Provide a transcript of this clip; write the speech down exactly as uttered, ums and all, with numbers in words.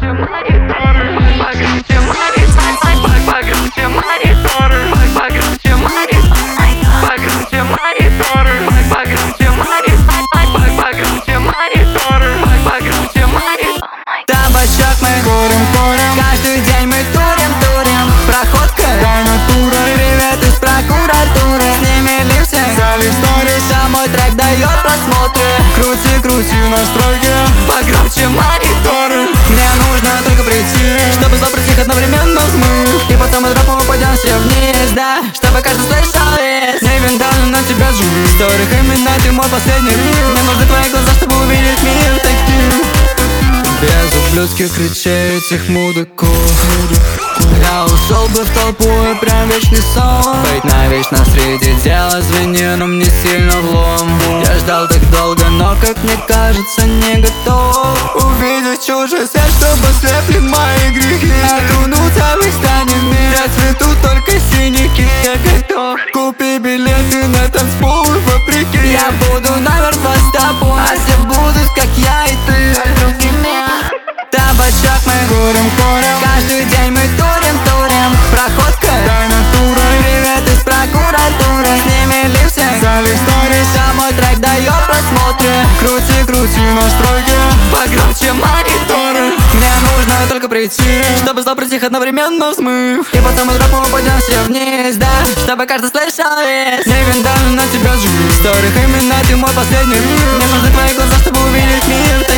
мониторы, погромче мониторы, погромче мониторы, погромче мониторы, погромче мониторы, погромче мониторы, погромче мониторы. Табачок мы курим, курим, каждый день мы турим, турим. Проходка, натура, привет из прокуратуры. Снимели все, взяли сторис, а мой трек дает просмотры. Крути, крути настройки, погромче мониторы. Мне нужно только прийти, чтобы забрать их одновременно взмыв. И потом из рэпа мы пойдем все вниз, да, чтобы каждый слышал весь. Не винтажно на тебя живу, историк, именно ты мой последний риф. Мне нужны твои глаза, чтобы увидеть мир таким. Без ублюдских речей этих мудаков я ушел бы в толпу и прям вечный сон. Быть навечно среди дела звенья, но мне сильно влом. Я ждал так долго, но, как мне кажется, не готов увидеть чужой свет, чтобы слепли мои грехи. Окунуться в их станет мир, я цвету только синяки. Я готов, купи билеты на танцпол вопреки. Я буду намертво с тобой, а все будут, как я и ты. Табачок мы курим, курим, каждый день мы турим, турим. Проходка, дай натура, привет из прокуратуры. Снимели все, взяли сторис, а мой трек дает просмотры. Крути, крути настройки, погромче мониторы. Мне нужно только прийти, чтобы забрать их одновременно взмыв. И потом из рэпа мы пойдем все вниз, да, чтобы каждый слышал весь. Не винтажно на тебя живу, историк, именно ты мой последний риф. Мне нужны твои глаза, чтобы увидеть мир.